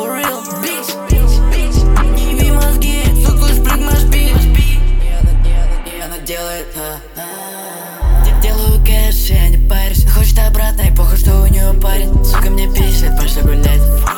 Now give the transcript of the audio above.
for real, bitch. Не еби мозги, сука, спрыгнешь пить. И она делает, делаю кэш, я не парюсь. Хочет обратно и похуй, что у нее парень. Сука, мне пишет, пошли гулять.